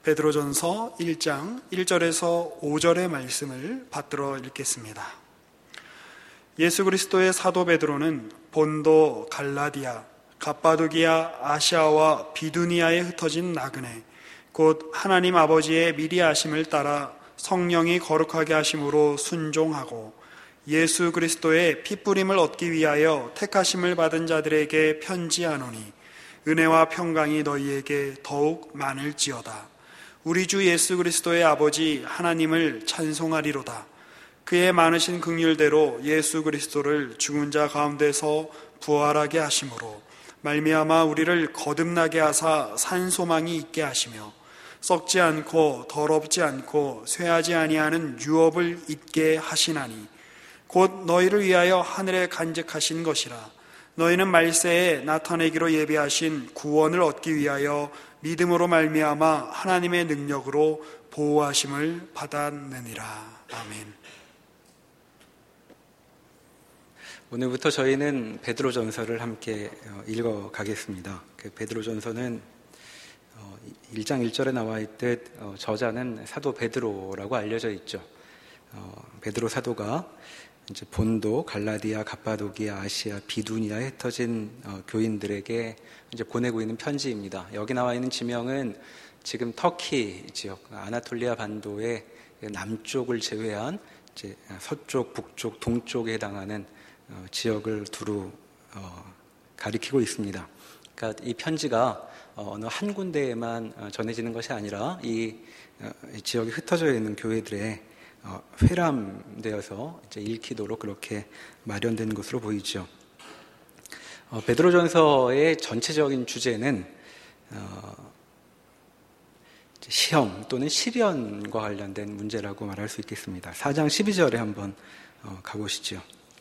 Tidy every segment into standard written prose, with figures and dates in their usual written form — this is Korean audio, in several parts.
베드로전서 1장 1절에서 5절의 말씀을 받들어 읽겠습니다. 예수 그리스도의 사도 베드로는 본도, 갈라디아, 갑바도기아, 아시아와 비두니아에 흩어진 나그네, 곧 하나님 아버지의 미리 아심을 따라 성령이 거룩하게 하심으로 순종하고 예수 그리스도의 핏부림을 얻기 위하여 택하심을 받은 자들에게 편지하노니 은혜와 평강이 너희에게 더욱 많을지어다. 우리 주 예수 그리스도의 아버지 하나님을 찬송하리로다. 그의 많으신 긍휼대로 예수 그리스도를 죽은 자 가운데서 부활하게 하심으로 말미암아 우리를 거듭나게 하사 산 소망이 있게 하시며 썩지 않고 더럽지 않고 쇠하지 아니하는 유업을 잊게 하시나니 곧 너희를 위하여 하늘에 간직하신 것이라. 너희는 말세에 나타내기로 예비하신 구원을 얻기 위하여 믿음으로 말미암아 하나님의 능력으로 보호하심을 받았느니라. 아멘. 오늘부터 저희는 베드로전서를 함께 읽어가겠습니다. 그 베드로전서는 1장 1절에 나와 있듯 저자는 사도 베드로라고 알려져 있죠. 베드로 사도가 이제 본도, 갈라디아, 갑바도기아, 아시아, 비두니아에 흩어진 교인들에게 이제 보내고 있는 편지입니다. 여기 나와 있는 지명은 지금 터키 지역, 아나톨리아 반도의 남쪽을 제외한 이제 서쪽, 북쪽, 동쪽에 해당하는 지역을 두루 가리키고 있습니다. 그러니까 이 편지가 어느 한 군데에만 전해지는 것이 아니라 이 지역에 흩어져 있는 교회들의 회람되어서 이제 읽히도록 그렇게 마련된 것으로 보이죠. 베드로전서의 전체적인 주제는 시험 또는 시련과 관련된 문제라고 말할 수 있겠습니다. 4장 12절에 한번 가보시죠.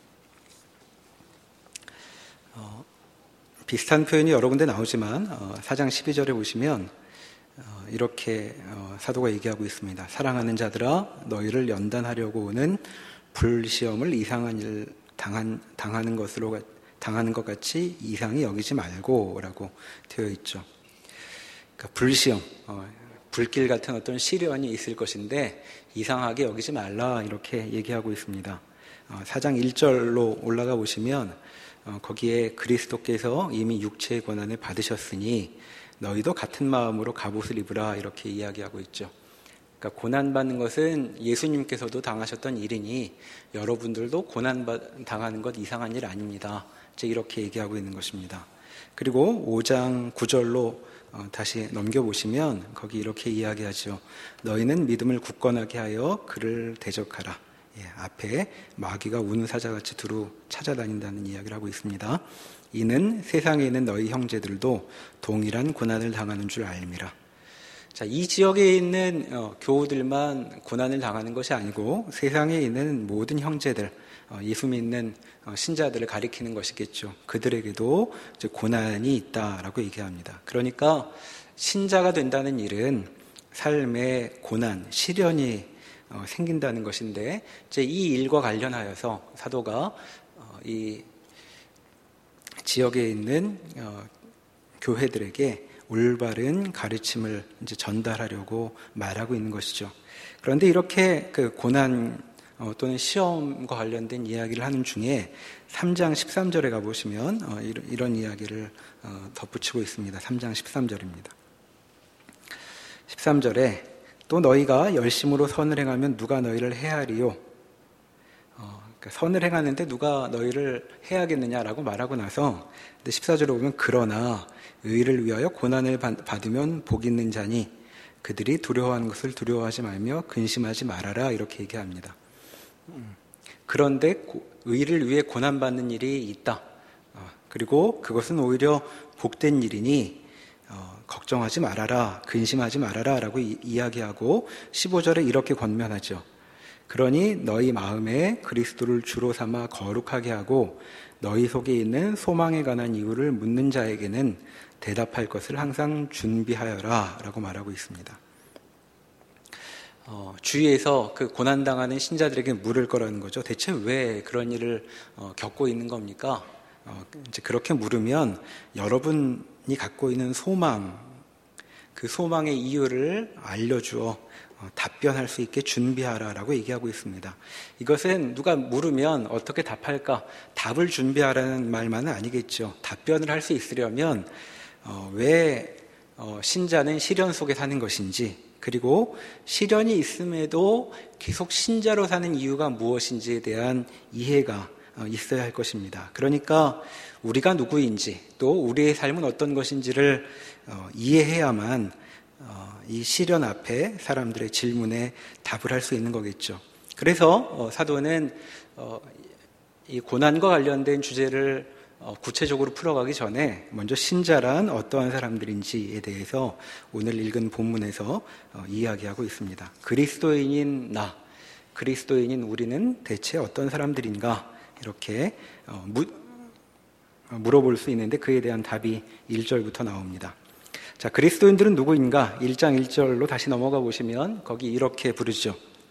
비슷한 표현이 여러 군데 나오지만 4장 12절에 보시면 이렇게 사도가 얘기하고 있습니다. 사랑하는 자들아, 너희를 연단하려고 오는 불시험을 이상한 일 당하는 것 같이 이상히 여기지 말고 라고 되어 있죠. 그러니까 불시험, 불길 같은 어떤 시련이 있을 것인데 이상하게 여기지 말라 이렇게 얘기하고 있습니다. 4장 1절로 올라가 보시면 거기에 그리스도께서 이미 육체의 고난을 받으셨으니 너희도 같은 마음으로 갑옷을 입으라 이렇게 이야기하고 있죠. 그러니까 고난받는 것은 예수님께서도 당하셨던 일이니 여러분들도 고난당하는 것 이상한 일 아닙니다. 이제 이렇게 얘기하고 있는 것입니다. 그리고 5장 9절로 다시 넘겨보시면 거기 이렇게 이야기하죠. 너희는 믿음을 굳건하게 하여 그를 대적하라. 앞에 마귀가 우는 사자같이 두루 찾아다닌다는 이야기를 하고 있습니다. 이는 세상에 있는 너희 형제들도 동일한 고난을 당하는 줄 알미라. 자, 이 지역에 있는 교우들만 고난을 당하는 것이 아니고 세상에 있는 모든 형제들, 예수 믿는 신자들을 가리키는 것이겠죠. 그들에게도 이제 고난이 있다라고 얘기합니다. 그러니까 신자가 된다는 일은 삶의 고난, 시련이 생긴다는 것인데 이제 이 일과 관련하여서 사도가 이 지역에 있는 교회들에게 올바른 가르침을 이제 전달하려고 말하고 있는 것이죠. 그런데 이렇게 그 고난 또는 시험과 관련된 이야기를 하는 중에 3장 13절에 가보시면 이런 이야기를 덧붙이고 있습니다. 3장 13절입니다. 13절에 또 너희가 열심으로 선을 행하면 누가 너희를 해하리요? 선을 행하는데 누가 너희를 해야겠느냐라고 말하고 나서 14절에 보면 그러나 의를 위하여 고난을 받으면 복 있는 자니 그들이 두려워하는 것을 두려워하지 말며 근심하지 말아라 이렇게 얘기합니다. 그런데 의를 위해 고난받는 일이 있다. 그리고 그것은 오히려 복된 일이니 걱정하지 말아라, 근심하지 말아라 라고 이야기하고 15절에 이렇게 권면하죠. 그러니 너희 마음에 그리스도를 주로 삼아 거룩하게 하고 너희 속에 있는 소망에 관한 이유를 묻는 자에게는 대답할 것을 항상 준비하여라 라고 말하고 있습니다. 주위에서 그 고난당하는 신자들에게 물을 거라는 거죠. 대체 왜 그런 일을 겪고 있는 겁니까? 이제 그렇게 물으면 여러분이 갖고 있는 소망, 그 소망의 이유를 알려주어 답변할 수 있게 준비하라라고 얘기하고 있습니다. 이것은 누가 물으면 어떻게 답할까? 답을 준비하라는 말만은 아니겠죠. 답변을 할 수 있으려면 왜 신자는 시련 속에 사는 것인지, 그리고 시련이 있음에도 계속 신자로 사는 이유가 무엇인지에 대한 이해가 있어야 할 것입니다. 그러니까 우리가 누구인지, 또 우리의 삶은 어떤 것인지를 이해해야만 이 시련 앞에 사람들의 질문에 답을 할 수 있는 거겠죠. 그래서 사도는 이 고난과 관련된 주제를 구체적으로 풀어가기 전에 먼저 신자란 어떠한 사람들인지에 대해서 오늘 읽은 본문에서 이야기하고 있습니다. 그리스도인인 나, 그리스도인인 우리는 대체 어떤 사람들인가, 이렇게 물어볼 수 있는데 그에 대한 답이 1절부터 나옵니다. 자, 그리스도인들은 누구인가? 1장 1절로 다시 넘어가 보시면 거기 이렇게 부르죠.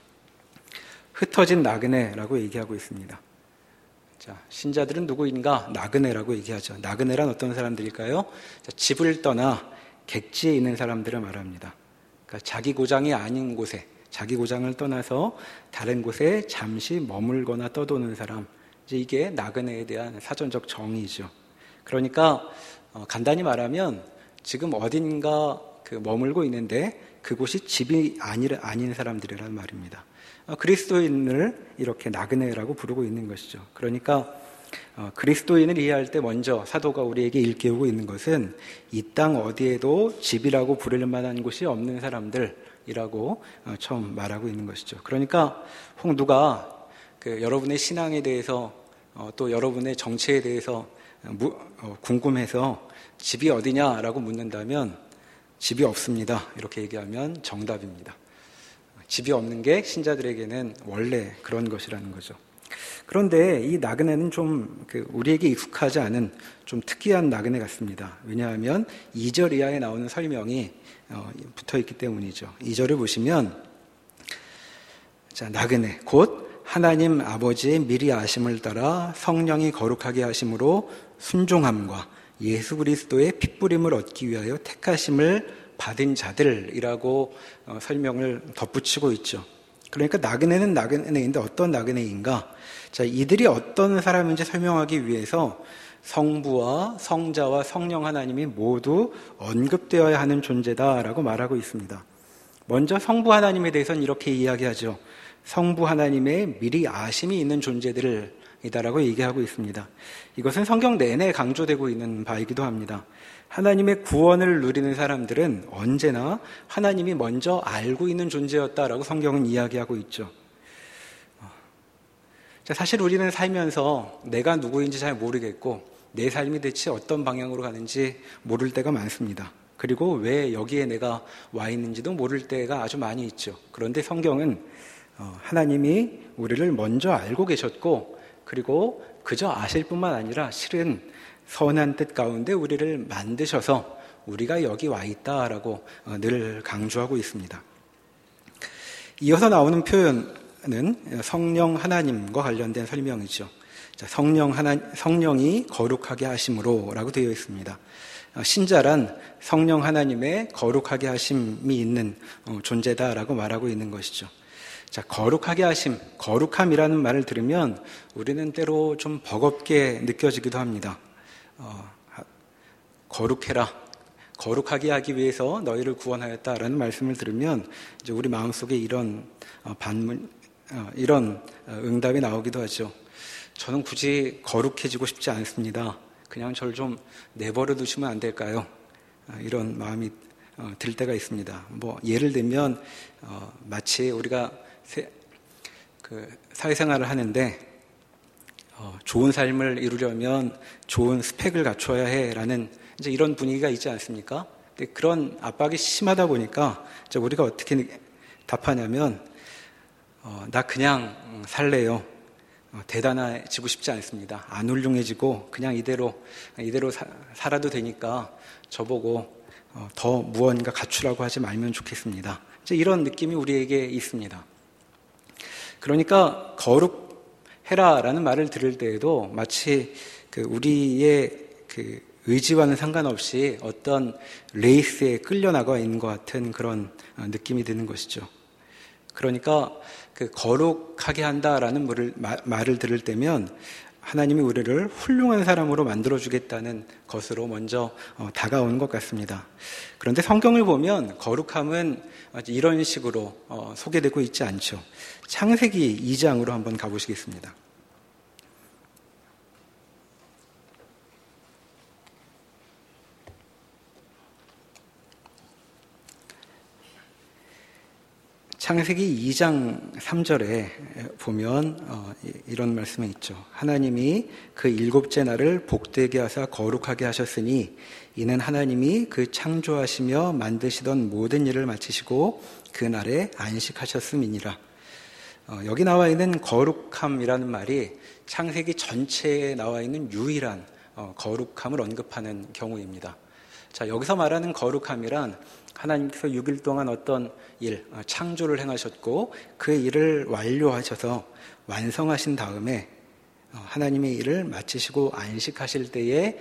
흩어진 나그네라고 얘기하고 있습니다. 자, 신자들은 누구인가? 나그네라고 얘기하죠. 나그네란 어떤 사람들일까요? 자, 집을 떠나 객지에 있는 사람들을 말합니다. 그러니까 자기 고장이 아닌 곳에, 자기 고장을 떠나서 다른 곳에 잠시 머물거나 떠도는 사람, 이제 이게 나그네에 대한 사전적 정의죠. 그러니까 간단히 말하면 지금 어딘가 머물고 있는데 그곳이 집이 아닌 사람들이라는 말입니다. 그리스도인을 이렇게 나그네라고 부르고 있는 것이죠. 그러니까 그리스도인을 이해할 때 먼저 사도가 우리에게 일깨우고 있는 것은 이 땅 어디에도 집이라고 부를 만한 곳이 없는 사람들이라고 처음 말하고 있는 것이죠. 그러니까 혹 누가 여러분의 신앙에 대해서 또 여러분의 정체에 대해서 궁금해서 집이 어디냐라고 묻는다면 집이 없습니다, 이렇게 얘기하면 정답입니다. 집이 없는 게 신자들에게는 원래 그런 것이라는 거죠. 그런데 이 나그네는 좀 우리에게 익숙하지 않은 좀 특이한 나그네 같습니다. 왜냐하면 2절 이하에 나오는 설명이 붙어있기 때문이죠. 2절을 보시면, 자, 나그네 곧 하나님 아버지의 미리 아심을 따라 성령이 거룩하게 하심으로 순종함과 예수 그리스도의 핏부림을 얻기 위하여 택하심을 받은 자들이라고 설명을 덧붙이고 있죠. 그러니까 나그네는 나그네인데 어떤 나그네인가? 자, 이들이 어떤 사람인지 설명하기 위해서 성부와 성자와 성령 하나님이 모두 언급되어야 하는 존재다라고 말하고 있습니다. 먼저 성부 하나님에 대해서는 이렇게 이야기하죠. 성부 하나님의 미리 아심이 있는 존재들이다라고 얘기하고 있습니다. 이것은 성경 내내 강조되고 있는 바이기도 합니다. 하나님의 구원을 누리는 사람들은 언제나 하나님이 먼저 알고 있는 존재였다라고 성경은 이야기하고 있죠. 사실 우리는 살면서 내가 누구인지 잘 모르겠고 내 삶이 대체 어떤 방향으로 가는지 모를 때가 많습니다. 그리고 왜 여기에 내가 와 있는지도 모를 때가 아주 많이 있죠. 그런데 성경은 하나님이 우리를 먼저 알고 계셨고, 그리고 그저 아실 뿐만 아니라 실은 선한 뜻 가운데 우리를 만드셔서 우리가 여기 와 있다라고 늘 강조하고 있습니다. 이어서 나오는 표현은 성령 하나님과 관련된 설명이죠. 자, 성령이 거룩하게 하심으로라고 되어 있습니다. 신자란 성령 하나님의 거룩하게 하심이 있는 존재다라고 말하고 있는 것이죠. 자, 거룩하게 하심, 거룩함이라는 말을 들으면 우리는 때로 좀 버겁게 느껴지기도 합니다. 거룩해라, 거룩하게 하기 위해서 너희를 구원하였다라는 말씀을 들으면 이제 우리 마음속에 이런 이런 응답이 나오기도 하죠. 저는 굳이 거룩해지고 싶지 않습니다. 그냥 저를 좀 내버려 두시면 안 될까요? 이런 마음이 들 때가 있습니다. 예를 들면 마치 우리가 사회생활을 하는데 좋은 삶을 이루려면 좋은 스펙을 갖춰야 해라는 이제 이런 분위기가 있지 않습니까? 근데 그런 압박이 심하다 보니까 우리가 어떻게 답하냐면 나 그냥 살래요. 대단해지고 싶지 않습니다. 안 훌륭해지고 그냥 이대로 살아도 되니까 저보고 더 무언가 갖추라고 하지 말면 좋겠습니다. 이제 이런 느낌이 우리에게 있습니다. 그러니까 거룩해라라는 말을 들을 때에도 마치 우리의 의지와는 상관없이 어떤 레이스에 끌려나가 있는 것 같은 그런 느낌이 드는 것이죠. 그러니까 그 거룩하게 한다라는 말을 들을 때면 하나님이 우리를 훌륭한 사람으로 만들어주겠다는 것으로 먼저 다가오는 것 같습니다. 그런데 성경을 보면 거룩함은 이런 식으로 소개되고 있지 않죠. 창세기 2장으로 한번 가보시겠습니다. 창세기 2장 3절에 보면 이런 말씀이 있죠. 하나님이 그 일곱째 날을 복되게 하사 거룩하게 하셨으니 이는 하나님이 그 창조하시며 만드시던 모든 일을 마치시고 그 날에 안식하셨음이니라. 여기 나와 있는 거룩함이라는 말이 창세기 전체에 나와 있는 유일한 거룩함을 언급하는 경우입니다. 자, 여기서 말하는 거룩함이란 하나님께서 6일 동안 어떤 일, 창조를 행하셨고 그 일을 완료하셔서 완성하신 다음에 하나님의 일을 마치시고 안식하실 때에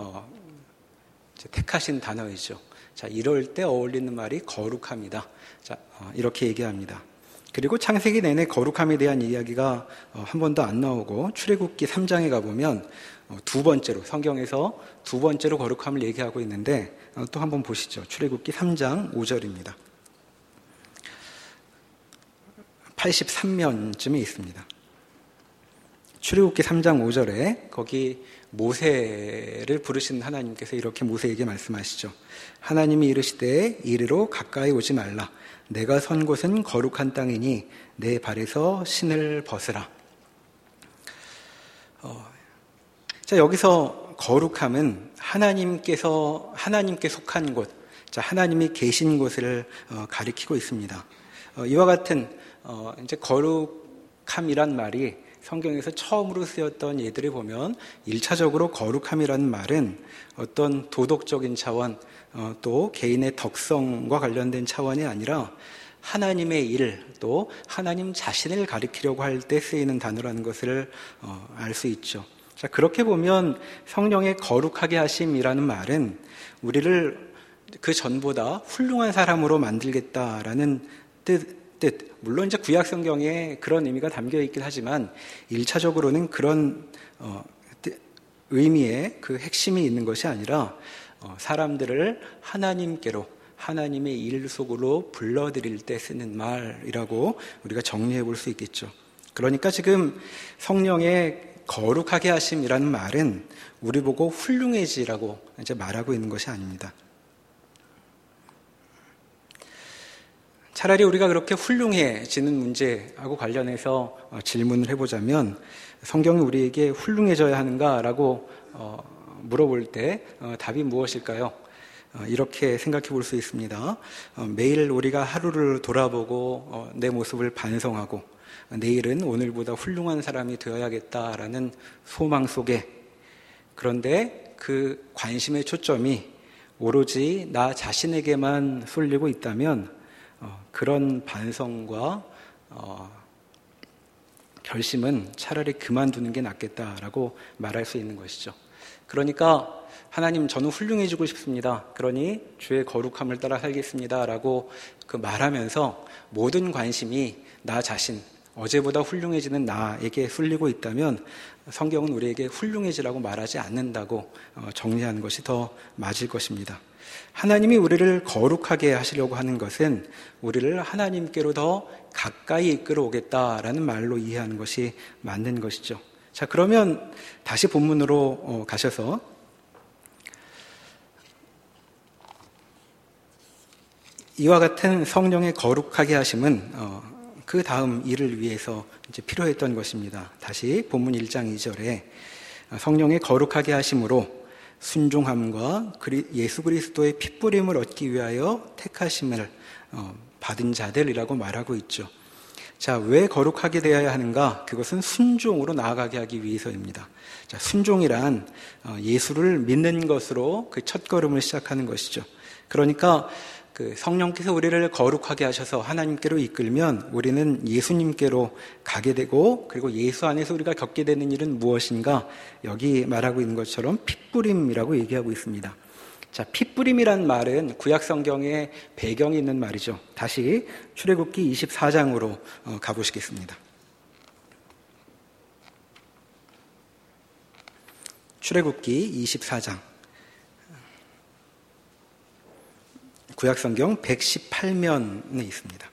택하신 단어이죠. 자, 이럴 때 어울리는 말이 거룩함이다. 자, 이렇게 얘기합니다. 그리고 창세기 내내 거룩함에 대한 이야기가 한 번도 안 나오고 출애굽기 3장에 가보면 두 번째로, 성경에서 두 번째로 거룩함을 얘기하고 있는데 또 한번 보시죠. 출애굽기 3장 5절입니다. 83면쯤에 있습니다. 출애굽기 3장 5절에 거기 모세를 부르신 하나님께서 이렇게 모세에게 말씀하시죠. 하나님이 이르시되 이리로 가까이 오지 말라. 내가 선 곳은 거룩한 땅이니 내 발에서 신을 벗으라. 자, 여기서 거룩함은 하나님께 속한 곳, 자, 하나님이 계신 곳을 가리키고 있습니다. 이와 같은 이제 거룩함이란 말이 성경에서 처음으로 쓰였던 예들을 보면 1차적으로 거룩함이라는 말은 어떤 도덕적인 차원, 또 개인의 덕성과 관련된 차원이 아니라 하나님의 일, 또 하나님 자신을 가리키려고 할 때 쓰이는 단어라는 것을 알 수 있죠. 자, 그렇게 보면 성령의 거룩하게 하심이라는 말은 우리를 그 전보다 훌륭한 사람으로 만들겠다라는 뜻. 물론 이제 구약 성경에 그런 의미가 담겨 있긴 하지만 1차적으로는 그런 의미의 그 핵심이 있는 것이 아니라 사람들을 하나님께로, 하나님의 일 속으로 불러들일 때 쓰는 말이라고 우리가 정리해 볼 수 있겠죠. 그러니까 지금 성령의 거룩하게 하심이라는 말은 우리 보고 훌륭해지라고 이제 말하고 있는 것이 아닙니다. 차라리 우리가 그렇게 훌륭해지는 문제하고 관련해서 질문을 해보자면 성경이 우리에게 훌륭해져야 하는가라고 물어볼 때 답이 무엇일까요? 이렇게 생각해 볼 수 있습니다. 매일 우리가 하루를 돌아보고 내 모습을 반성하고 내일은 오늘보다 훌륭한 사람이 되어야겠다라는 소망 속에, 그런데 그 관심의 초점이 오로지 나 자신에게만 쏠리고 있다면 그런 반성과 결심은 차라리 그만두는 게 낫겠다라고 말할 수 있는 것이죠. 그러니까 하나님, 저는 훌륭해지고 싶습니다. 그러니 주의 거룩함을 따라 살겠습니다 라고 그 말하면서 모든 관심이 나 자신, 어제보다 훌륭해지는 나에게 쏠리고 있다면 성경은 우리에게 훌륭해지라고 말하지 않는다고 정리하는 것이 더 맞을 것입니다. 하나님이 우리를 거룩하게 하시려고 하는 것은 우리를 하나님께로 더 가까이 이끌어오겠다라는 말로 이해하는 것이 맞는 것이죠. 자, 그러면 다시 본문으로 가셔서 이와 같은 성령의 거룩하게 하심은 그 다음 일을 위해서 이제 필요했던 것입니다. 다시 본문 1장 2절에 성령의 거룩하게 하심으로 순종함과 예수 그리스도의 핏부림을 얻기 위하여 택하심을 받은 자들이라고 말하고 있죠. 자, 왜 거룩하게 되어야 하는가? 그것은 순종으로 나아가게 하기 위해서입니다. 자, 순종이란 예수를 믿는 것으로 그 첫걸음을 시작하는 것이죠. 그러니까 그 성령께서 우리를 거룩하게 하셔서 하나님께로 이끌면 우리는 예수님께로 가게 되고, 그리고 예수 안에서 우리가 겪게 되는 일은 무엇인가? 여기 말하고 있는 것처럼 핏부림이라고 얘기하고 있습니다. 자, 핏부림이란 말은 구약 성경에 배경이 있는 말이죠. 다시 출애굽기 24장으로 가보시겠습니다. 출애굽기 24장. 구약성경 118면에 있습니다.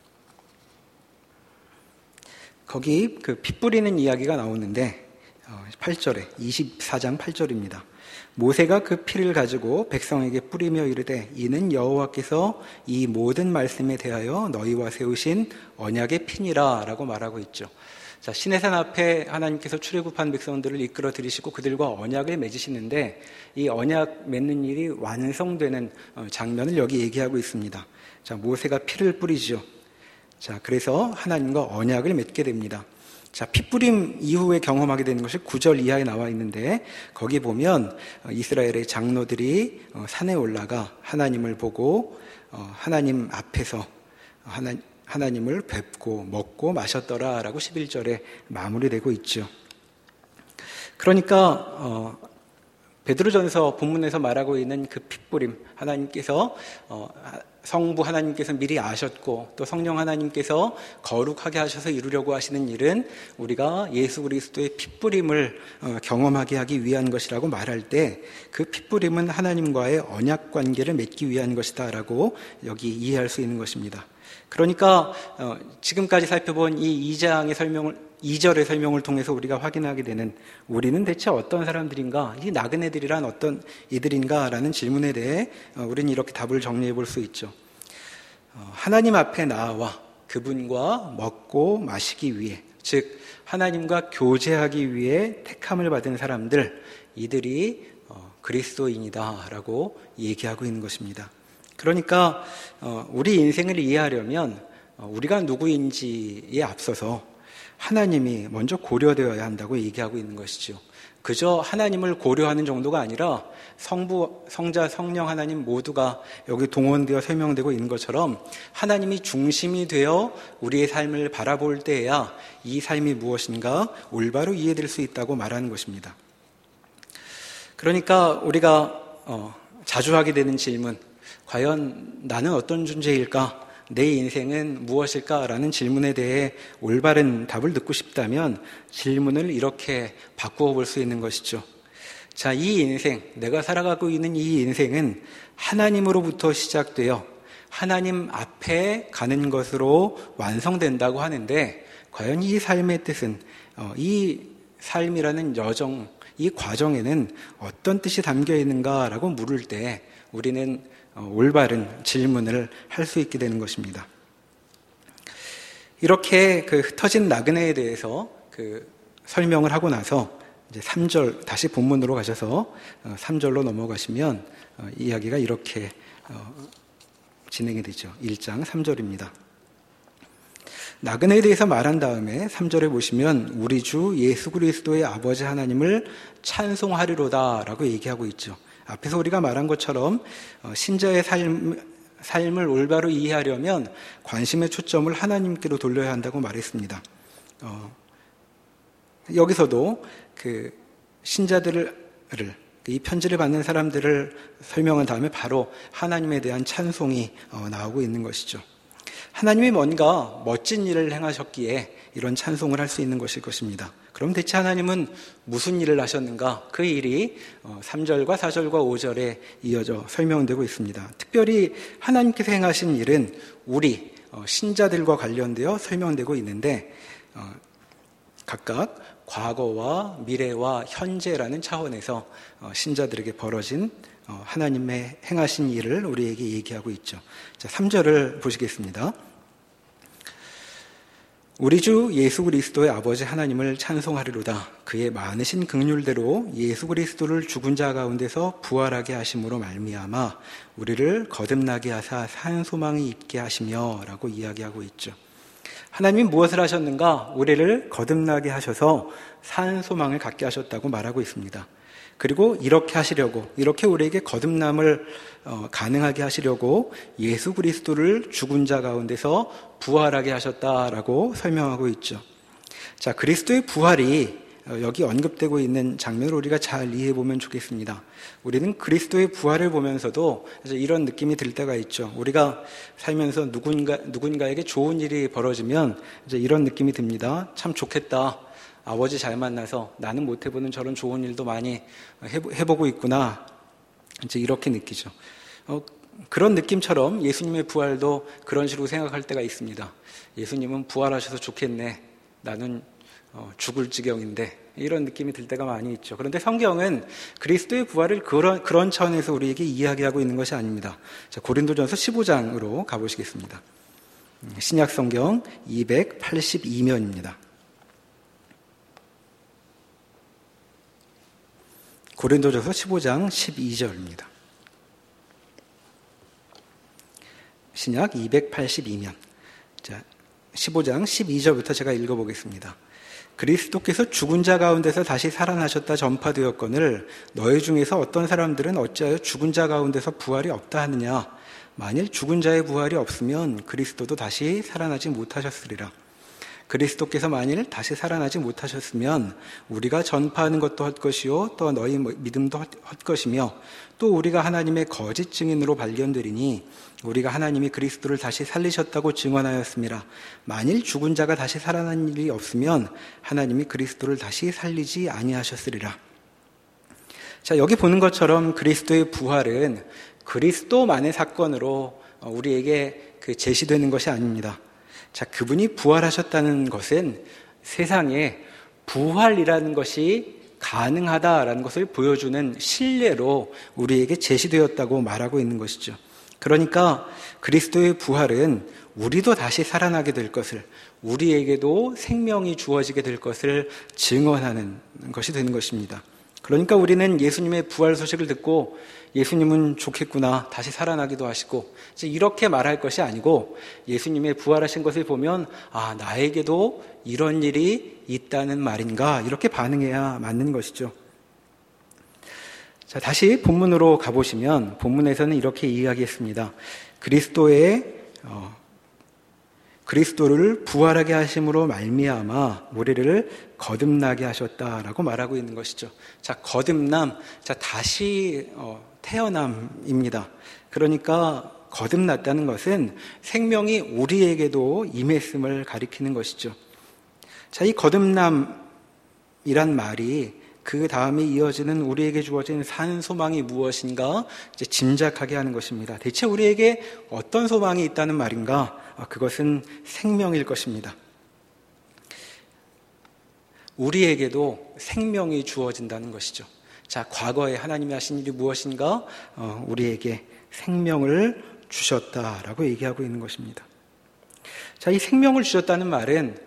거기 그 피 뿌리는 이야기가 나오는데 8절에 24장 8절입니다. 모세가 그 피를 가지고 백성에게 뿌리며 이르되 이는 여호와께서 이 모든 말씀에 대하여 너희와 세우신 언약의 피니라 라고 말하고 있죠. 자, 시내산 앞에 하나님께서 출애굽한 백성들을 이끌어 들이시고 그들과 언약을 맺으시는데 이 언약 맺는 일이 완성되는 장면을 여기 얘기하고 있습니다. 자, 모세가 피를 뿌리죠. 자, 그래서 하나님과 언약을 맺게 됩니다. 자, 핏부림 이후에 경험하게 되는 것이 9절 이하에 나와 있는데 거기 보면 이스라엘의 장로들이 산에 올라가 하나님을 보고 하나님 앞에서 하나님을 뵙고 먹고 마셨더라라고 11절에 마무리되고 있죠. 그러니까 베드로전서 본문에서 말하고 있는 그 핏부림, 하나님께서 성부 하나님께서 미리 아셨고 또 성령 하나님께서 거룩하게 하셔서 이루려고 하시는 일은 우리가 예수 그리스도의 핏부림을 경험하게 하기 위한 것이라고 말할 때 그 핏부림은 하나님과의 언약 관계를 맺기 위한 것이다라고 여기 이해할 수 있는 것입니다. 그러니까 지금까지 살펴본 이 2절의 설명을 통해서 우리가 확인하게 되는 우리는 대체 어떤 사람들인가? 이 나그네들이란 어떤 이들인가? 라는 질문에 대해 우리는 이렇게 답을 정리해 볼 수 있죠. 하나님 앞에 나와 그분과 먹고 마시기 위해, 즉 하나님과 교제하기 위해 택함을 받은 사람들, 이들이 그리스도인이다 라고 얘기하고 있는 것입니다. 그러니까 우리 인생을 이해하려면 우리가 누구인지에 앞서서 하나님이 먼저 고려되어야 한다고 얘기하고 있는 것이죠. 그저 하나님을 고려하는 정도가 아니라 성부, 성자, 성령 하나님 모두가 여기 동원되어 설명되고 있는 것처럼 하나님이 중심이 되어 우리의 삶을 바라볼 때에야 이 삶이 무엇인가 올바로 이해될 수 있다고 말하는 것입니다. 그러니까 우리가 자주 하게 되는 질문, 과연 나는 어떤 존재일까? 내 인생은 무엇일까라는 질문에 대해 올바른 답을 듣고 싶다면 질문을 이렇게 바꾸어 볼 수 있는 것이죠. 자, 이 인생, 내가 살아가고 있는 이 인생은 하나님으로부터 시작되어 하나님 앞에 가는 것으로 완성된다고 하는데 과연 이 삶의 뜻은, 이 삶이라는 여정, 이 과정에는 어떤 뜻이 담겨 있는가라고 물을 때 우리는 올바른 질문을 할 수 있게 되는 것입니다. 이렇게 그 흩어진 나그네에 대해서 그 설명을 하고 나서 이제 3절, 다시 본문으로 가셔서 3절로 넘어가시면 이야기가 이렇게 진행이 되죠. 1장 3절입니다. 나그네에 대해서 말한 다음에 3절에 보시면 우리 주 예수 그리스도의 아버지 하나님을 찬송하리로다 라고 얘기하고 있죠. 앞에서 우리가 말한 것처럼 신자의 삶을 올바로 이해하려면 관심의 초점을 하나님께로 돌려야 한다고 말했습니다. 여기서도 그 신자들을, 이 편지를 받는 사람들을 설명한 다음에 바로 하나님에 대한 찬송이 나오고 있는 것이죠. 하나님이 뭔가 멋진 일을 행하셨기에 이런 찬송을 할 수 있는 것일 것입니다. 그럼 대체 하나님은 무슨 일을 하셨는가? 그 일이 3절과 4절과 5절에 이어져 설명되고 있습니다. 특별히 하나님께서 행하신 일은 우리 신자들과 관련되어 설명되고 있는데 각각 과거와 미래와 현재라는 차원에서 신자들에게 벌어진 하나님의 행하신 일을 우리에게 얘기하고 있죠. 자, 3절을 보시겠습니다. 우리 주 예수 그리스도의 아버지 하나님을 찬송하리로다. 그의 많으신 긍휼대로 예수 그리스도를 죽은 자 가운데서 부활하게 하심으로 말미암아 우리를 거듭나게 하사 산 소망이 있게 하시며 라고 이야기하고 있죠. 하나님이 무엇을 하셨는가? 우리를 거듭나게 하셔서 산 소망을 갖게 하셨다고 말하고 있습니다. 그리고 이렇게 하시려고, 이렇게 우리에게 거듭남을 가능하게 하시려고 예수 그리스도를 죽은 자 가운데서 부활하게 하셨다라고 설명하고 있죠. 자, 그리스도의 부활이 여기 언급되고 있는 장면을 우리가 잘 이해해 보면 좋겠습니다. 우리는 그리스도의 부활을 보면서도 이런 느낌이 들 때가 있죠. 우리가 살면서 누군가에게 좋은 일이 벌어지면 이제 이런 느낌이 듭니다. 참 좋겠다. 아버지 잘 만나서 나는 못 해보는 저런 좋은 일도 많이 해보고 있구나. 이제 이렇게 느끼죠. 그런 느낌처럼 예수님의 부활도 그런 식으로 생각할 때가 있습니다. 예수님은 부활하셔서 좋겠네. 나는 죽을 지경인데, 이런 느낌이 들 때가 많이 있죠. 그런데 성경은 그리스도의 부활을 그런 차원에서 우리에게 이야기하고 있는 것이 아닙니다. 자, 고린도전서 15장으로 가보시겠습니다. 신약 성경 282면입니다. 고린도전서 15장 12절입니다. 신약 282면. 자, 15장 12절부터 제가 읽어보겠습니다. 그리스도께서 죽은 자 가운데서 다시 살아나셨다 전파되었거늘 너희 중에서 어떤 사람들은 어찌하여 죽은 자 가운데서 부활이 없다 하느냐. 만일 죽은 자의 부활이 없으면 그리스도도 다시 살아나지 못하셨으리라. 그리스도께서 만일 다시 살아나지 못하셨으면 우리가 전파하는 것도 헛것이요 또 너희 믿음도 헛것이며 또 우리가 하나님의 거짓 증인으로 발견되리니 우리가 하나님이 그리스도를 다시 살리셨다고 증언하였습니다. 만일 죽은 자가 다시 살아난 일이 없으면 하나님이 그리스도를 다시 살리지 아니하셨으리라. 자, 여기 보는 것처럼 그리스도의 부활은 그리스도만의 사건으로 우리에게 제시되는 것이 아닙니다. 자, 그분이 부활하셨다는 것은 세상에 부활이라는 것이 가능하다라는 것을 보여주는 신뢰로 우리에게 제시되었다고 말하고 있는 것이죠. 그러니까 그리스도의 부활은 우리도 다시 살아나게 될 것을, 우리에게도 생명이 주어지게 될 것을 증언하는 것이 되는 것입니다. 그러니까 우리는 예수님의 부활 소식을 듣고 예수님은 좋겠구나, 다시 살아나기도 하시고 이렇게 말할 것이 아니고 예수님의 부활하신 것을 보면 아, 나에게도 이런 일이 있다는 말인가, 이렇게 반응해야 맞는 것이죠. 자, 다시 본문으로 가보시면 본문에서는 이렇게 이야기했습니다. 그리스도를 부활하게 하심으로 말미암아 우리를 거듭나게 하셨다라고 말하고 있는 것이죠. 자, 거듭남, 자, 다시 태어남입니다. 그러니까 거듭났다는 것은 생명이 우리에게도 임했음을 가리키는 것이죠. 자, 이 거듭남이란 말이 그 다음에 이어지는 우리에게 주어진 산 소망이 무엇인가 이제 짐작하게 하는 것입니다. 대체 우리에게 어떤 소망이 있다는 말인가? 그것은 생명일 것입니다. 우리에게도 생명이 주어진다는 것이죠. 자, 과거에 하나님이 하신 일이 무엇인가? 우리에게 생명을 주셨다라고 얘기하고 있는 것입니다. 자, 이 생명을 주셨다는 말은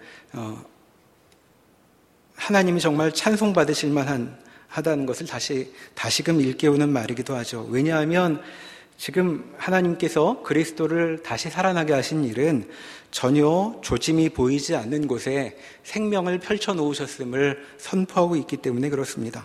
하나님이 정말 찬송받으실 만하다는 것을 다시금 일깨우는 말이기도 하죠. 왜냐하면 지금 하나님께서 그리스도를 다시 살아나게 하신 일은 전혀 조짐이 보이지 않는 곳에 생명을 펼쳐놓으셨음을 선포하고 있기 때문에 그렇습니다.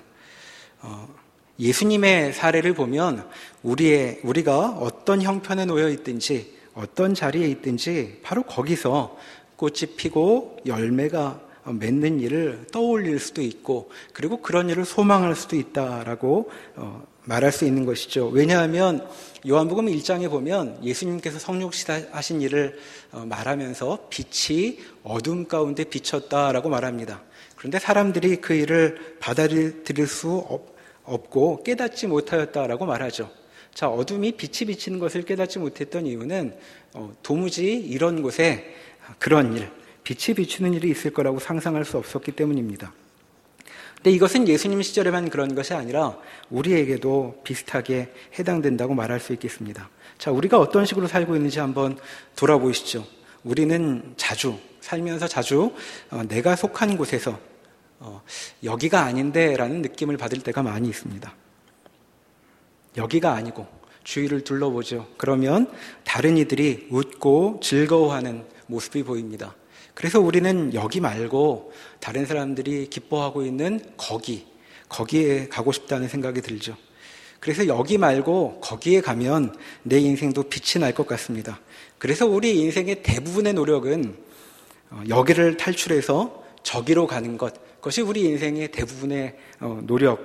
예수님의 사례를 보면 우리가 어떤 형편에 놓여 있든지 어떤 자리에 있든지 바로 거기서 꽃이 피고 열매가 맺는 일을 떠올릴 수도 있고 그리고 그런 일을 소망할 수도 있다라고 말할 수 있는 것이죠. 왜냐하면 요한복음 1장에 보면 예수님께서 성육신하신 일을 말하면서 빛이 어둠 가운데 비쳤다라고 말합니다. 그런데 사람들이 그 일을 받아들일 수 없고 깨닫지 못하였다라고 말하죠. 자, 어둠이 빛이 비치는 것을 깨닫지 못했던 이유는 도무지 이런 곳에 그런 일, 빛이 비추는 일이 있을 거라고 상상할 수 없었기 때문입니다. 근데 이것은 예수님 시절에만 그런 것이 아니라 우리에게도 비슷하게 해당된다고 말할 수 있겠습니다. 자, 우리가 어떤 식으로 살고 있는지 한번 돌아보시죠. 우리는 살면서 자주 내가 속한 곳에서 여기가 아닌데 라는 느낌을 받을 때가 많이 있습니다. 여기가 아니고 주위를 둘러보죠. 그러면 다른 이들이 웃고 즐거워하는 모습이 보입니다. 그래서 우리는 여기 말고 다른 사람들이 기뻐하고 있는 거기에 가고 싶다는 생각이 들죠. 그래서 여기 말고 거기에 가면 내 인생도 빛이 날 것 같습니다. 그래서 우리 인생의 대부분의 노력은 여기를 탈출해서 저기로 가는 것, 그것이 우리 인생의 대부분의 노력이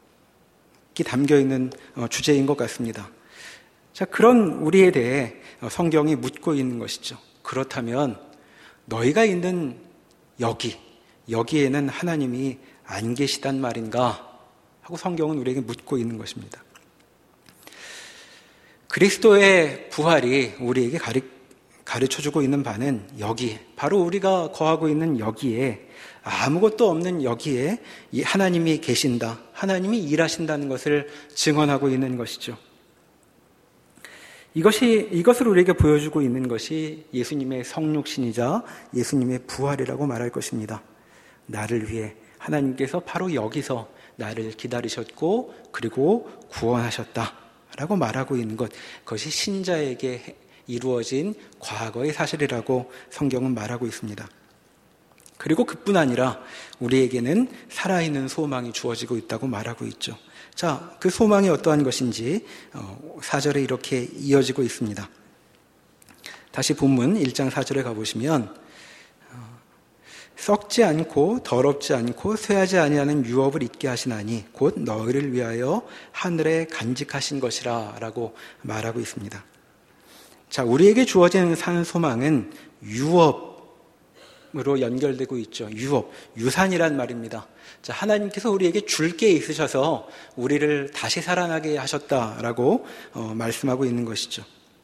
담겨있는 주제인 것 같습니다. 자, 그런 우리에 대해 성경이 묻고 있는 것이죠. 그렇다면 너희가 있는 여기에는 하나님이 안 계시단 말인가? 하고 성경은 우리에게 묻고 있는 것입니다. 그리스도의 부활이 우리에게 가르쳐주고 있는 바는 여기, 바로 우리가 거하고 있는 여기에, 아무것도 없는 여기에 하나님이 계신다, 하나님이 일하신다는 것을 증언하고 있는 것이죠. 이것을 우리에게 보여주고 있는 것이 예수님의 성육신이자 예수님의 부활이라고 말할 것입니다. 나를 위해 하나님께서 바로 여기서 나를 기다리셨고 그리고 구원하셨다라고 말하고 있는 것, 그것이 신자에게 이루어진 과거의 사실이라고 성경은 말하고 있습니다. 그리고 그뿐 아니라 우리에게는 살아있는 소망이 주어지고 있다고 말하고 있죠. 자, 그 소망이 어떠한 것인지 4절에 이렇게 이어지고 있습니다. 다시 본문 1장 4절에 가보시면 썩지 않고 더럽지 않고 쇠하지 아니하는 유업을 잊게 하시나니 곧 너희를 위하여 하늘에 간직하신 것이라 라고 말하고 있습니다. 자, 우리에게 주어지는 산 소망은 유업으로 연결되고 있죠. 유업, 유산이란 말입니다. 자, 하나님께서 우리에게 줄 게 있으셔서 우리를 다시 살아나게 하셨다라고 말씀하고 있는 것이죠.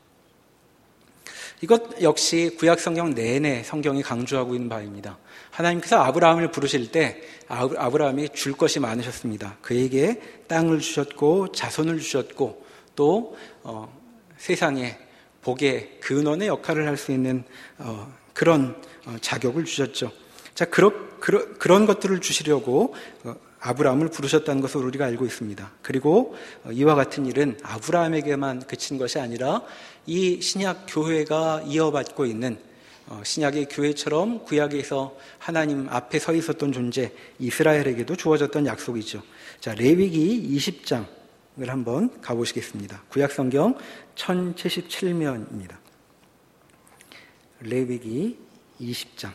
이것 역시 구약성경 내내 성경이 강조하고 있는 바입니다. 하나님께서 아브라함을 부르실 때 아브라함이 줄 것이 많으셨습니다. 그에게 땅을 주셨고 자손을 주셨고 또 세상에 복의 근원의 역할을 할 수 있는 그런 자격을 주셨죠. 자, 그런 것들을 주시려고 아브라함을 부르셨다는 것을 우리가 알고 있습니다. 그리고 이와 같은 일은 아브라함에게만 그친 것이 아니라 이 신약 교회가 이어받고 있는 신약의 교회처럼 구약에서 하나님 앞에 서 있었던 존재 이스라엘에게도 주어졌던 약속이죠. 자, 레위기 20장을 한번 가보시겠습니다. 구약성경 1077면입니다. 레위기 20장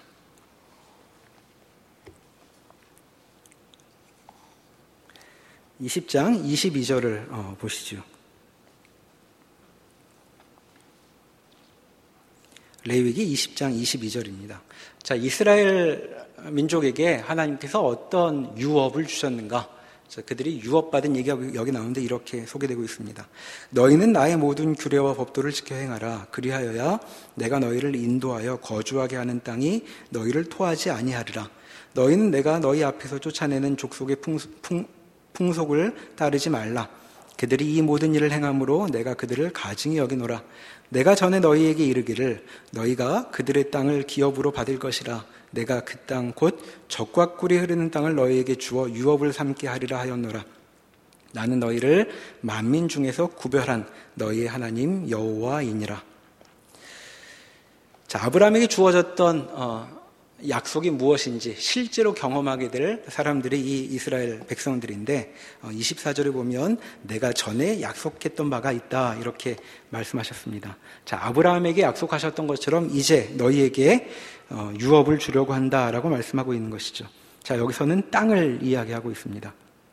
22절을 보시죠. 레위기 20장 22절입니다. 자, 이스라엘 민족에게 하나님께서 어떤 유업을 주셨는가? 자, 그들이 유업받은 얘기가 여기 나오는데 이렇게 소개되고 있습니다. 너희는 나의 모든 규례와 법도를 지켜 행하라. 그리하여야 내가 너희를 인도하여 거주하게 하는 땅이 너희를 토하지 아니하리라. 너희는 내가 너희 앞에서 쫓아내는 족속의 풍속을 따르지 말라. 그들이 이 모든 일을 행함으로 내가 그들을 가증히 여기노라. 내가 전에 너희에게 이르기를 너희가 그들의 땅을 기업으로 받을 것이라. 내가 그 땅 곧 젖과 꿀이 흐르는 땅을 너희에게 주어 유업을 삼게 하리라 하였노라. 나는 너희를 만민 중에서 구별한 너희의 하나님 여호와이니라. 자, 아브라함에게 주어졌던 약속이 무엇인지 실제로 경험하게 될 사람들이 이 이스라엘 백성들인데 24절에 보면 내가 전에 약속했던 바가 있다 이렇게 말씀하셨습니다. 자, 아브라함에게 약속하셨던 것처럼 이제 너희에게 유업을 주려고 한다라고 말씀하고 있는 것이죠. 자, 여기서는 땅을 이야기하고 있습니다.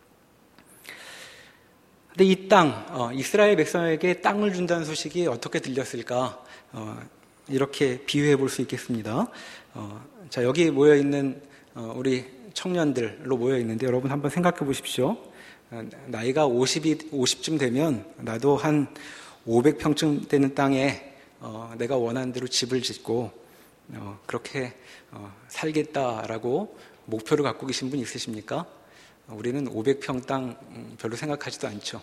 근데 이 땅, 이스라엘 백성에게 땅을 준다는 소식이 어떻게 들렸을까? 이렇게 비유해 볼 수 있겠습니다. 자, 여기 모여있는 우리 청년들로 모여있는데 여러분 한번 생각해 보십시오. 나이가 50쯤 되면 나도 한 500평쯤 되는 땅에 내가 원하는 대로 집을 짓고 그렇게 살겠다라고 목표를 갖고 계신 분 있으십니까? 우리는 500평 땅 별로 생각하지도 않죠.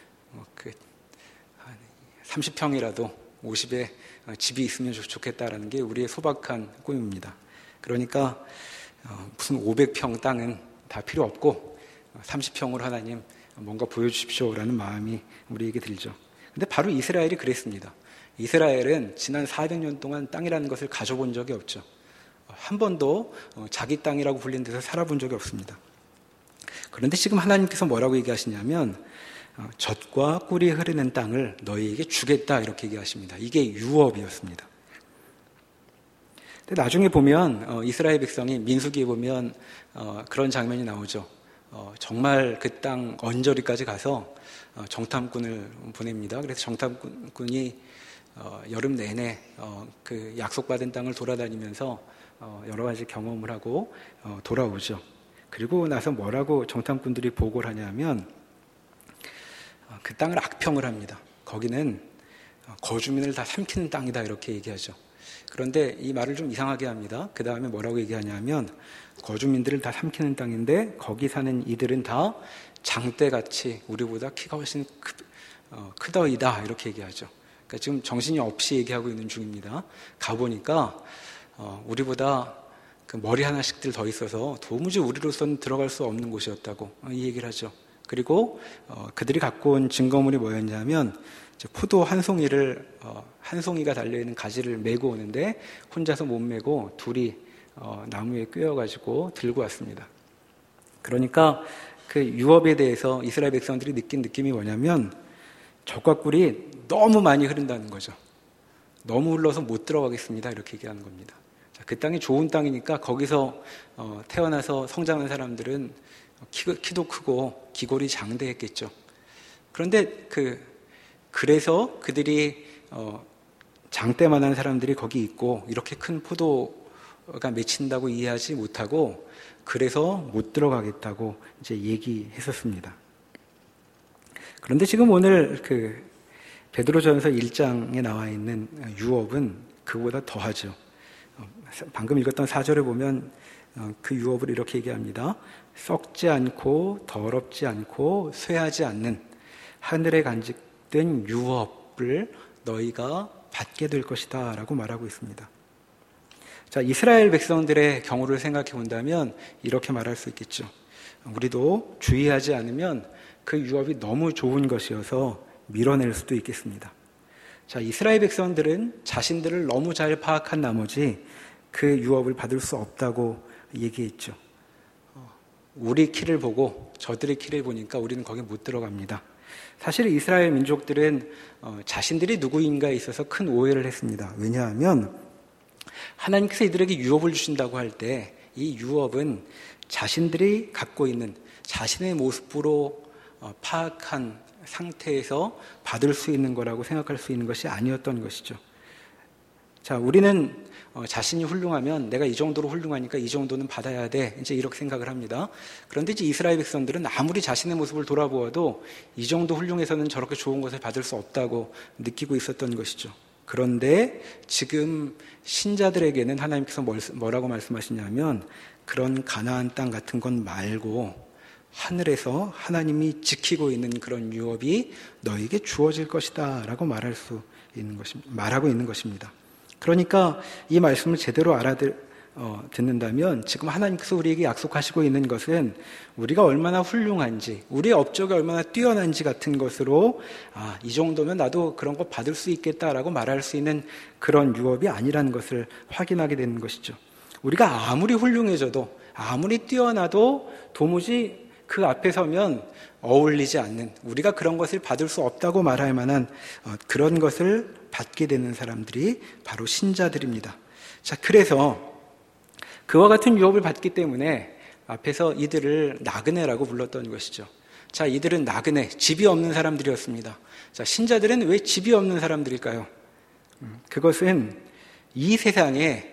30평이라도 50에 집이 있으면 좋겠다라는 게 우리의 소박한 꿈입니다. 그러니까 무슨 500평 땅은 다 필요 없고 30평으로 하나님 뭔가 보여주십시오라는 마음이 우리에게 들죠. 근데 바로 이스라엘이 그랬습니다. 이스라엘은 지난 400년 동안 땅이라는 것을 가져본 적이 없죠. 한 번도 자기 땅이라고 불린 데서 살아본 적이 없습니다. 그런데 지금 하나님께서 뭐라고 얘기하시냐면 젖과 꿀이 흐르는 땅을 너희에게 주겠다 이렇게 얘기하십니다. 이게 유업이었습니다. 근데 나중에 보면 이스라엘 백성이 민수기에 보면 그런 장면이 나오죠. 정말 그 땅 언저리까지 가서 정탐꾼을 보냅니다. 그래서 정탐꾼이 여름 내내 그 약속받은 땅을 돌아다니면서 여러 가지 경험을 하고 돌아오죠. 그리고 나서 뭐라고 정탐꾼들이 보고를 하냐면 그 땅을 악평을 합니다. 거기는 거주민을 다 삼키는 땅이다 이렇게 얘기하죠. 그런데 이 말을 좀 이상하게 합니다. 그 다음에 뭐라고 얘기하냐면 거주민들을 다 삼키는 땅인데 거기 사는 이들은 다 장대같이 우리보다 키가 훨씬 크더이다 이렇게 얘기하죠. 그러니까 지금 정신이 없이 얘기하고 있는 중입니다. 가보니까 우리보다 그 머리 하나씩들 더 있어서 도무지 우리로서는 들어갈 수 없는 곳이었다고 이 얘기를 하죠. 그리고 그들이 갖고 온 증거물이 뭐였냐면 포도 한 송이를 한 송이가 달려있는 가지를 메고 오는데 혼자서 못 메고 둘이 나무에 꿰어가지고 들고 왔습니다. 그러니까 그 유업에 대해서 이스라엘 백성들이 느낀 느낌이 뭐냐면 젖과 꿀이 너무 많이 흐른다는 거죠. 너무 흘러서 못 들어가겠습니다 이렇게 얘기하는 겁니다. 그 땅이 좋은 땅이니까 거기서 태어나서 성장한 사람들은 키도 크고 기골이 장대했겠죠. 그런데 그래서 그들이 장대만한 사람들이 거기 있고 이렇게 큰 포도가 맺힌다고 이해하지 못하고 그래서 못 들어가겠다고 이제 얘기했었습니다. 그런데 지금 오늘 베드로전서 1장에 나와 있는 유업은 그보다 더하죠. 방금 읽었던 4절에 보면 그 유업을 이렇게 얘기합니다. 썩지 않고 더럽지 않고 쇠하지 않는 하늘에 간직된 유업을 너희가 받게 될 것이다 라고 말하고 있습니다. 자, 이스라엘 백성들의 경우를 생각해 본다면 이렇게 말할 수 있겠죠. 우리도 주의하지 않으면 그 유업이 너무 좋은 것이어서 밀어낼 수도 있겠습니다. 자, 이스라엘 백성들은 자신들을 너무 잘 파악한 나머지 그 유업을 받을 수 없다고 얘기했죠. 우리 키를 보고 저들의 키를 보니까 우리는 거기 못 들어갑니다. 사실 이스라엘 민족들은 자신들이 누구인가에 있어서 큰 오해를 했습니다. 왜냐하면 하나님께서 이들에게 유업을 주신다고 할 때 이 유업은 자신들이 갖고 있는 자신의 모습으로 파악한 상태에서 받을 수 있는 거라고 생각할 수 있는 것이 아니었던 것이죠. 자, 우리는 자신이 훌륭하면 내가 이 정도로 훌륭하니까 이 정도는 받아야 돼. 이제 이렇게 생각을 합니다. 그런데 이제 이스라엘 백성들은 아무리 자신의 모습을 돌아보아도 이 정도 훌륭해서는 저렇게 좋은 것을 받을 수 없다고 느끼고 있었던 것이죠. 그런데 지금 신자들에게는 하나님께서 뭐라고 말씀하시냐면 그런 가나안 땅 같은 건 말고 하늘에서 하나님이 지키고 있는 그런 유업이 너에게 주어질 것이다 라고 말하고 있는 것입니다. 그러니까 이 말씀을 제대로 듣는다면 지금 하나님께서 우리에게 약속하시고 있는 것은 우리가 얼마나 훌륭한지, 우리의 업적이 얼마나 뛰어난지 같은 것으로 이 정도면 나도 그런 거 받을 수 있겠다라고 말할 수 있는 그런 유업이 아니라는 것을 확인하게 되는 것이죠. 우리가 아무리 훌륭해져도 아무리 뛰어나도 도무지 그 앞에 서면 어울리지 않는, 우리가 그런 것을 받을 수 없다고 말할 만한 그런 것을 받게 되는 사람들이 바로 신자들입니다. 자, 그래서 그와 같은 유업을 받기 때문에 앞에서 이들을 나그네라고 불렀던 것이죠. 자, 이들은 나그네, 집이 없는 사람들이었습니다. 자, 신자들은 왜 집이 없는 사람들일까요? 그것은 이 세상에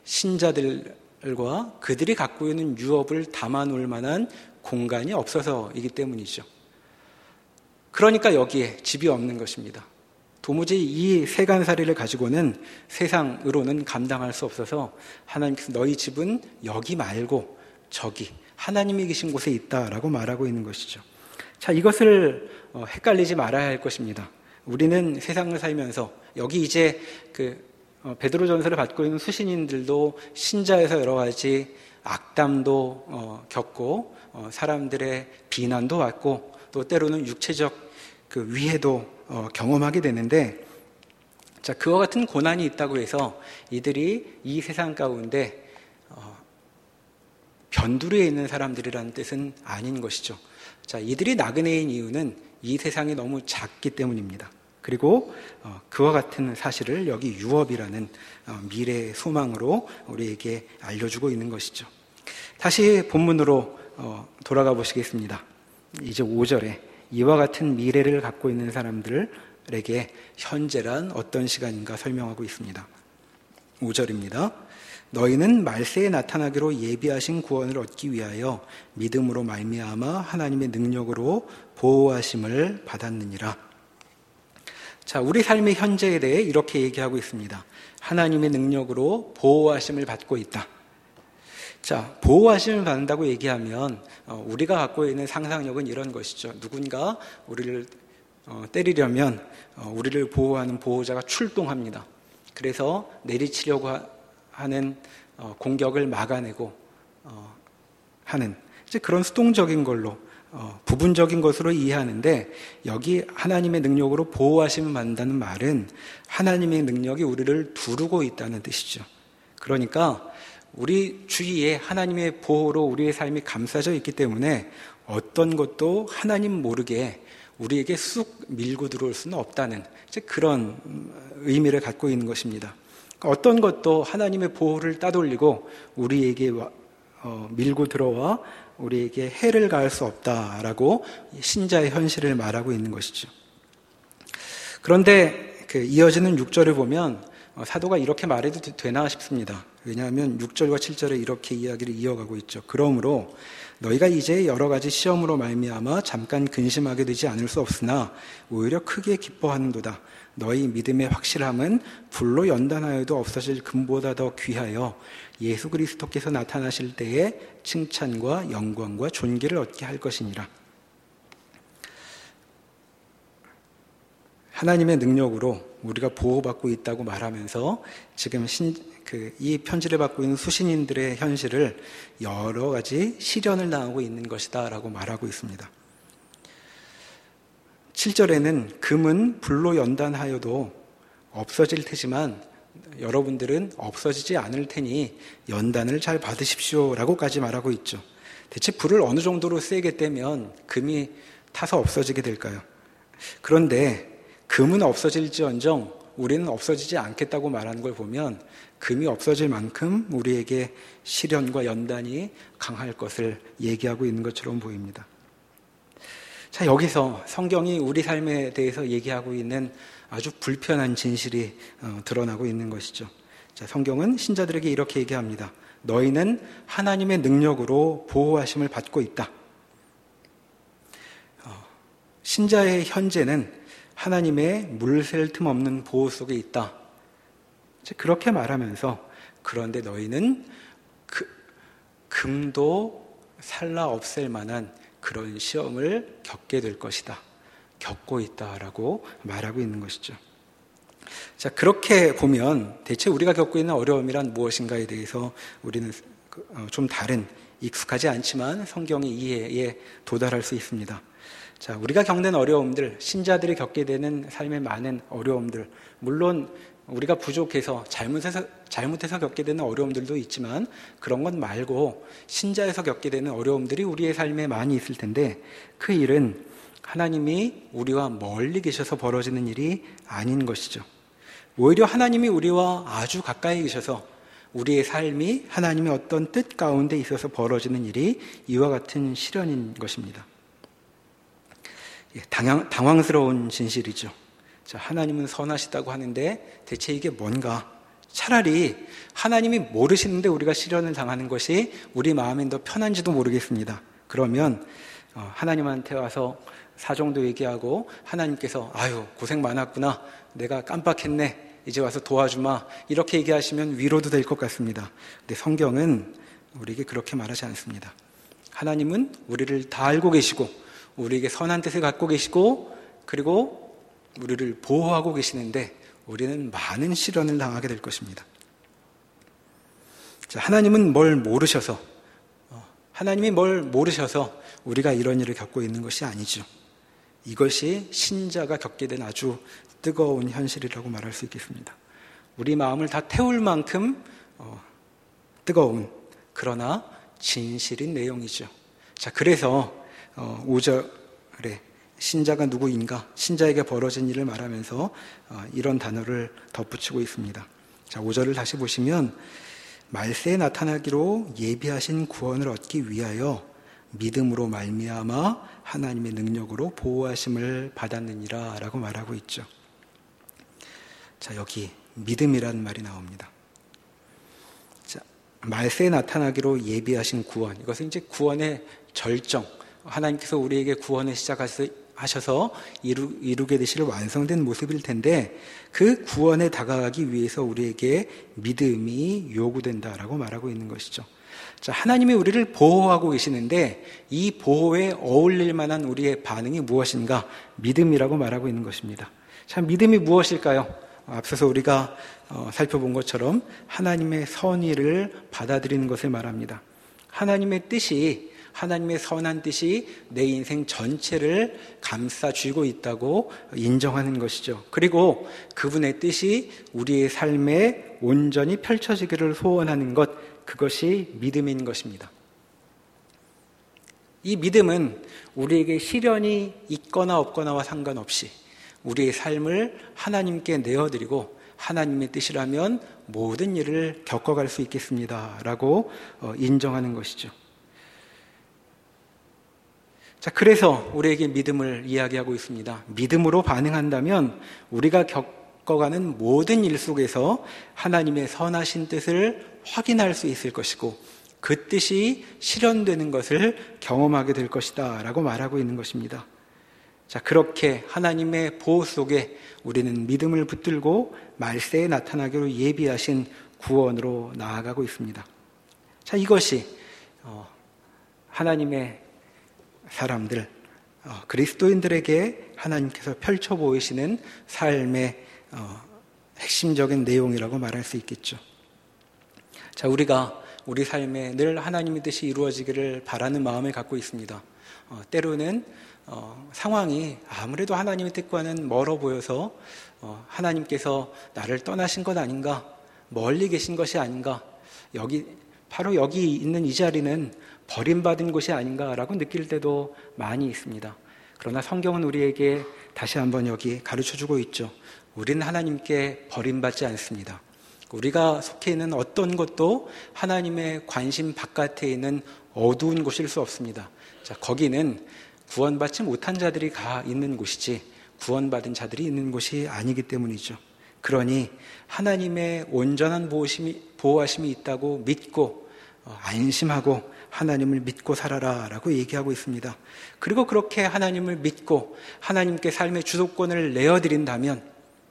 신자들과 그들이 갖고 있는 유업을 담아놓을 만한 공간이 없어서이기 때문이죠. 그러니까 여기에 집이 없는 것입니다. 도무지 이 세간살이를 가지고는 세상으로는 감당할 수 없어서 하나님께서 너희 집은 여기 말고 저기 하나님이 계신 곳에 있다라고 말하고 있는 것이죠. 자, 이것을 헷갈리지 말아야 할 것입니다. 우리는 세상을 살면서 여기 이제 베드로전서를 받고 있는 수신인들도 신자에서 여러 가지 악담도 겪고 사람들의 비난도 받고 또 때로는 육체적 위해도 경험하게 되는데, 자, 그와 같은 고난이 있다고 해서 이들이 이 세상 가운데 변두리에 있는 사람들이라는 뜻은 아닌 것이죠. 자, 이들이 나그네인 이유는 이 세상이 너무 작기 때문입니다. 그리고 그와 같은 사실을 여기 유업이라는 미래의 소망으로 우리에게 알려주고 있는 것이죠. 다시 본문으로 돌아가 보시겠습니다. 이제 5절에 이와 같은 미래를 갖고 있는 사람들에게 현재란 어떤 시간인가 설명하고 있습니다. 5절입니다. 너희는 말세에 나타나기로 예비하신 구원을 얻기 위하여 믿음으로 말미암아 하나님의 능력으로 보호하심을 받았느니라. 자, 우리 삶의 현재에 대해 이렇게 얘기하고 있습니다. 하나님의 능력으로 보호하심을 받고 있다. 자, 보호하심을 받는다고 얘기하면 우리가 갖고 있는 상상력은 이런 것이죠. 누군가 우리를 때리려면 우리를 보호하는 보호자가 출동합니다. 그래서 내리치려고 하는 공격을 막아내고 하는 이제 그런 수동적인 걸로 부분적인 것으로 이해하는데, 여기 하나님의 능력으로 보호하심을 받는다는 말은 하나님의 능력이 우리를 두르고 있다는 뜻이죠. 그러니까 우리 주위에 하나님의 보호로 우리의 삶이 감싸져 있기 때문에 어떤 것도 하나님 모르게 우리에게 쑥 밀고 들어올 수는 없다는 이제 그런 의미를 갖고 있는 것입니다. 어떤 것도 하나님의 보호를 따돌리고 우리에게 밀고 들어와 우리에게 해를 가할 수 없다라고 신자의 현실을 말하고 있는 것이죠. 그런데 이어지는 6절을 보면 사도가 이렇게 말해도 되나 싶습니다. 왜냐하면 6절과 7절에 이렇게 이야기를 이어가고 있죠. 그러므로 너희가 이제 여러 가지 시험으로 말미암아 잠깐 근심하게 되지 않을 수 없으나 오히려 크게 기뻐하는도다. 너희 믿음의 확실함은 불로 연단하여도 없어질 금보다 더 귀하여 예수 그리스도께서 나타나실 때에 칭찬과 영광과 존귀를 얻게 할 것이니라. 하나님의 능력으로 우리가 보호받고 있다고 말하면서 지금 이 편지를 받고 있는 수신인들의 현실을 여러 가지 시련을 당하고 있는 것이다 라고 말하고 있습니다. 7절에는 금은 불로 연단하여도 없어질 테지만 여러분들은 없어지지 않을 테니 연단을 잘 받으십시오 라고까지 말하고 있죠. 대체 불을 어느 정도로 세게 떼면 금이 타서 없어지게 될까요? 그런데 금은 없어질지언정 우리는 없어지지 않겠다고 말하는 걸 보면 금이 없어질 만큼 우리에게 시련과 연단이 강할 것을 얘기하고 있는 것처럼 보입니다. 자, 여기서 성경이 우리 삶에 대해서 얘기하고 있는 아주 불편한 진실이 드러나고 있는 것이죠. 자, 성경은 신자들에게 이렇게 얘기합니다. 너희는 하나님의 능력으로 보호하심을 받고 있다. 신자의 현재는 하나님의 물샐 틈 없는 보호 속에 있다. 그렇게 말하면서 그런데 너희는 금도 살라 없앨 만한 그런 시험을 겪게 될 것이다. 겪고 있다라고 말하고 있는 것이죠. 자, 그렇게 보면 대체 우리가 겪고 있는 어려움이란 무엇인가에 대해서 우리는 좀 다른, 익숙하지 않지만 성경의 이해에 도달할 수 있습니다. 자, 우리가 겪는 어려움들, 신자들이 겪게 되는 삶의 많은 어려움들, 물론 우리가 부족해서 잘못해서 겪게 되는 어려움들도 있지만 그런 것 말고 신자에서 겪게 되는 어려움들이 우리의 삶에 많이 있을 텐데 그 일은 하나님이 우리와 멀리 계셔서 벌어지는 일이 아닌 것이죠. 오히려 하나님이 우리와 아주 가까이 계셔서 우리의 삶이 하나님의 어떤 뜻 가운데 있어서 벌어지는 일이 이와 같은 시련인 것입니다. 당황스러운 진실이죠. 자, 하나님은 선하시다고 하는데 대체 이게 뭔가? 차라리 하나님이 모르시는데 우리가 시련을 당하는 것이 우리 마음엔 더 편한지도 모르겠습니다. 그러면 하나님한테 와서 사정도 얘기하고 하나님께서 아유 고생 많았구나, 내가 깜빡했네, 이제 와서 도와주마, 이렇게 얘기하시면 위로도 될 것 같습니다. 근데 성경은 우리에게 그렇게 말하지 않습니다. 하나님은 우리를 다 알고 계시고 우리에게 선한 뜻을 갖고 계시고 그리고 우리를 보호하고 계시는데 우리는 많은 시련을 당하게 될 것입니다. 자, 하나님이 뭘 모르셔서 우리가 이런 일을 겪고 있는 것이 아니죠. 이것이 신자가 겪게 된 아주 뜨거운 현실이라고 말할 수 있겠습니다. 우리 마음을 다 태울 만큼 뜨거운, 그러나 진실인 내용이죠. 자, 그래서 5절에 신자가 누구인가, 신자에게 벌어진 일을 말하면서 이런 단어를 덧붙이고 있습니다. 자, 5절을 다시 보시면 말세에 나타나기로 예비하신 구원을 얻기 위하여 믿음으로 말미암아 하나님의 능력으로 보호하심을 받았느니라 라고 말하고 있죠. 자, 여기 믿음이라는 말이 나옵니다. 자, 말세에 나타나기로 예비하신 구원, 이것은 이제 구원의 절정, 하나님께서 우리에게 구원을 시작하셔서 이루게 되실 완성된 모습일 텐데, 그 구원에 다가가기 위해서 우리에게 믿음이 요구된다라고 말하고 있는 것이죠. 자, 하나님이 우리를 보호하고 계시는데 이 보호에 어울릴 만한 우리의 반응이 무엇인가? 믿음이라고 말하고 있는 것입니다. 자, 믿음이 무엇일까요? 앞서서 우리가 살펴본 것처럼 하나님의 선의를 받아들이는 것을 말합니다. 하나님의 뜻이, 하나님의 선한 뜻이 내 인생 전체를 감싸쥐고 있다고 인정하는 것이죠. 그리고 그분의 뜻이 우리의 삶에 온전히 펼쳐지기를 소원하는 것, 그것이 믿음인 것입니다. 이 믿음은 우리에게 시련이 있거나 없거나와 상관없이 우리의 삶을 하나님께 내어드리고 하나님의 뜻이라면 모든 일을 겪어갈 수 있겠습니다 라고 인정하는 것이죠. 자, 그래서 우리에게 믿음을 이야기하고 있습니다. 믿음으로 반응한다면 우리가 겪어가는 모든 일 속에서 하나님의 선하신 뜻을 확인할 수 있을 것이고 그 뜻이 실현되는 것을 경험하게 될 것이다 라고 말하고 있는 것입니다. 자, 그렇게 하나님의 보호 속에 우리는 믿음을 붙들고 말세에 나타나기로 예비하신 구원으로 나아가고 있습니다. 자, 이것이 하나님의 사람들, 그리스도인들에게 하나님께서 펼쳐 보이시는 삶의 핵심적인 내용이라고 말할 수 있겠죠. 자, 우리가 우리 삶에 늘 하나님의 뜻이 이루어지기를 바라는 마음을 갖고 있습니다. 때로는 상황이 아무래도 하나님의 뜻과는 멀어 보여서 하나님께서 나를 떠나신 것 아닌가, 멀리 계신 것이 아닌가, 바로 여기 있는 이 자리는 버림받은 곳이 아닌가라고 느낄 때도 많이 있습니다. 그러나 성경은 우리에게 다시 한번 여기 가르쳐주고 있죠. 우리는 하나님께 버림받지 않습니다. 우리가 속해 있는 어떤 것도 하나님의 관심 바깥에 있는 어두운 곳일 수 없습니다. 자, 거기는 구원받지 못한 자들이 가 있는 곳이지 구원받은 자들이 있는 곳이 아니기 때문이죠. 그러니 하나님의 온전한 보호하심이 있다고 믿고 안심하고 하나님을 믿고 살아라 라고 얘기하고 있습니다. 그리고 그렇게 하나님을 믿고 하나님께 삶의 주도권을 내어드린다면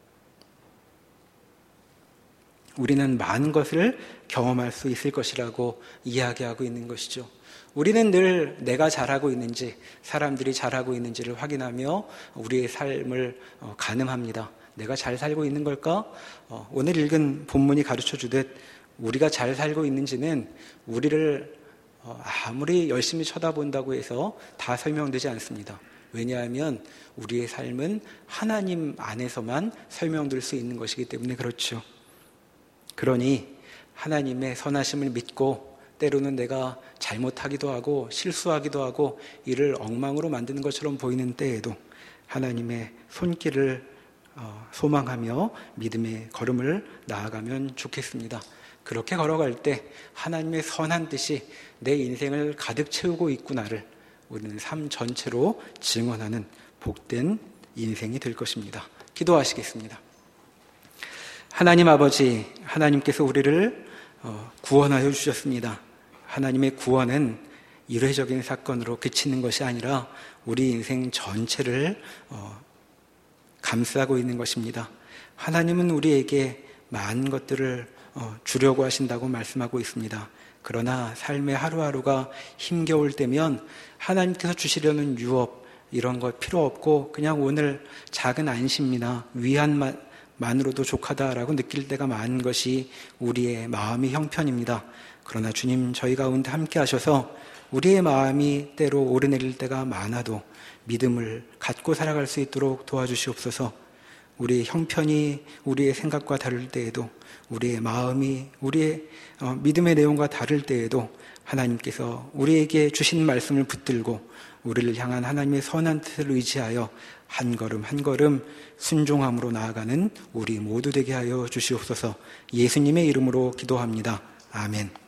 우리는 많은 것을 경험할 수 있을 것이라고 이야기하고 있는 것이죠. 우리는 늘 내가 잘하고 있는지 사람들이 잘하고 있는지를 확인하며 우리의 삶을 가늠합니다. 내가 잘 살고 있는 걸까? 오늘 읽은 본문이 가르쳐주듯 우리가 잘 살고 있는지는 우리를 아무리 열심히 쳐다본다고 해서 다 설명되지 않습니다. 왜냐하면 우리의 삶은 하나님 안에서만 설명될 수 있는 것이기 때문에 그렇죠. 그러니 하나님의 선하심을 믿고 때로는 내가 잘못하기도 하고 실수하기도 하고 이를 엉망으로 만드는 것처럼 보이는 때에도 하나님의 손길을 소망하며 믿음의 걸음을 나아가면 좋겠습니다. 그렇게 걸어갈 때 하나님의 선한 뜻이 내 인생을 가득 채우고 있구나를 우리는 삶 전체로 증언하는 복된 인생이 될 것입니다. 기도하시겠습니다. 하나님 아버지, 하나님께서 우리를 구원하여 주셨습니다. 하나님의 구원은 일회적인 사건으로 그치는 것이 아니라 우리 인생 전체를 감싸고 있는 것입니다. 하나님은 우리에게 많은 것들을 주려고 하신다고 말씀하고 있습니다. 그러나 삶의 하루하루가 힘겨울 때면 하나님께서 주시려는 유업 이런 것 필요 없고 그냥 오늘 작은 안심이나 위안만으로도 족하다라고 느낄 때가 많은 것이 우리의 마음의 형편입니다. 그러나 주님 저희 가운데 함께 하셔서 우리의 마음이 때로 오르내릴 때가 많아도 믿음을 갖고 살아갈 수 있도록 도와주시옵소서. 우리의 형편이 우리의 생각과 다를 때에도, 우리의 마음이 우리의 믿음의 내용과 다를 때에도 하나님께서 우리에게 주신 말씀을 붙들고 우리를 향한 하나님의 선한 뜻을 의지하여 한 걸음 한 걸음 순종함으로 나아가는 우리 모두 되게 하여 주시옵소서. 예수님의 이름으로 기도합니다. 아멘.